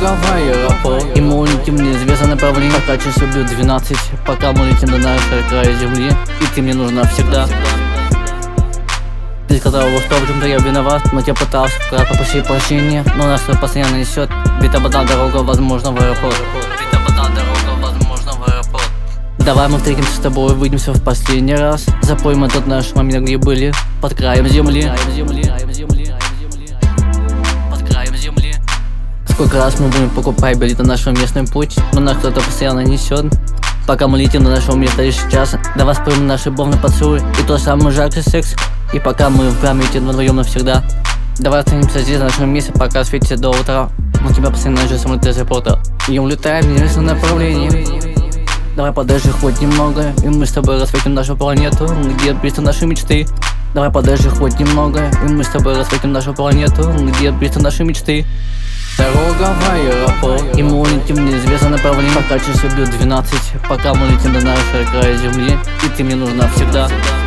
Дорога в аэропорт, и мы улетим в неизвестное направление. Пока часов бьют 12, пока мы летим до нашего края земли, и ты мне нужна всегда. Ты сказала, что в чем-то я виноват, но я пытался как попросить прощения, но нас это постоянно несет, ведь об одна дорога, возможно, в аэропорт. Давай мы встретимся с тобой, увидимся в последний раз. Запомним тот наш момент, где были под краем земли. Сколько раз мы будем покупать билеты на наш местный путь, но нас кто-то постоянно несет, пока мы летим до нашего места лишь час. Давай вспомним наш любовный поцелуй и тот самый жаркий секс, и пока мы в памяти вдвоем навсегда. Давай останемся здесь на нашем месте, пока светит до утра. Мы тебя постоянно ждем самолет из аэропорта, и улетаем в неизвестное направление. Давай подожди хоть немного, и мы с тобой рассветим нашу планету, где близко наши мечты. Давай подожди хоть немного, и мы с тобой рассветим нашу планету, где близко наши мечты. Дорога в аэропорт, и мы улетим в неизвестное направление. Пока часы бьют 12, пока мы летим до нашего края земли, и ты мне нужна всегда.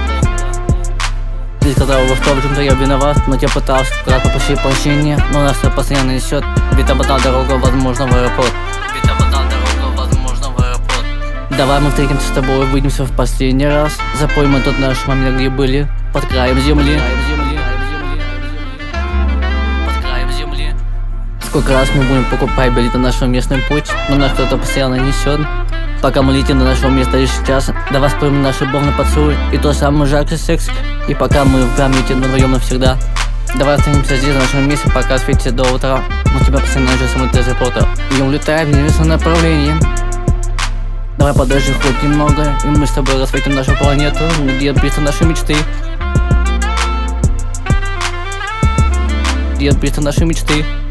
Ты сказала, что в чем-то я виноват, но я пытался как попросить прощения, но нас это постоянно несет, ведь об одна дорога, возможно, в аэропорт. Давай мы встретимся с тобой, увидимся в последний раз. Запомним тот наш момент, где были под краем земли. Сколько раз мы будем покупать билеты на наш местный путь, но нас кто-то постоянно несет, пока мы летим до нашего места лишь час. Давай вспомним наш любовный поцелуй и тот самый жаркий секс, и пока мы в памяти вдвоем навсегда. Давай останемся здесь на нашем месте, пока светит до утра. Мы тебя постоянно ждем самолет из аэропорта, и улетаем в неизвестное направление. Давай подожди хоть немного, и мы с тобой рассветим нашу планету, где близко наши мечты. Где близко наши мечты.